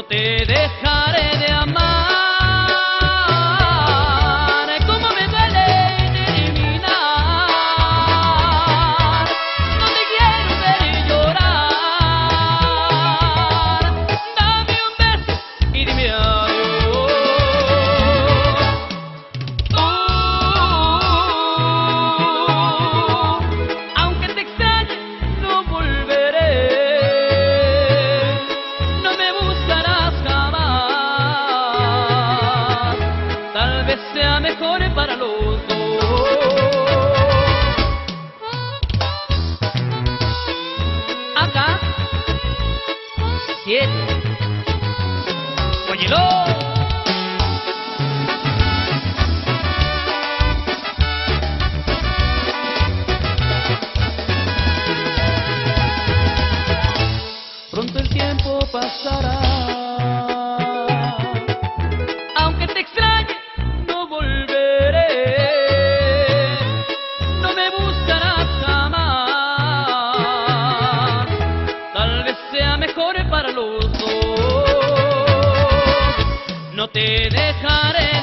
te dejaré de amar. Como me duele terminar, no te quiero ver llorar. Dame un beso y dime adiós. Aunque te extrañe, no volveré. No me buscarás jamás. Tal vez sea mejor para los dos. Acá, 7. Óyelo. Pronto el tiempo pasará. Aunque te extrañe, no volveré. No me buscarás jamás. Tal vez sea mejor para los dos. No te dejaré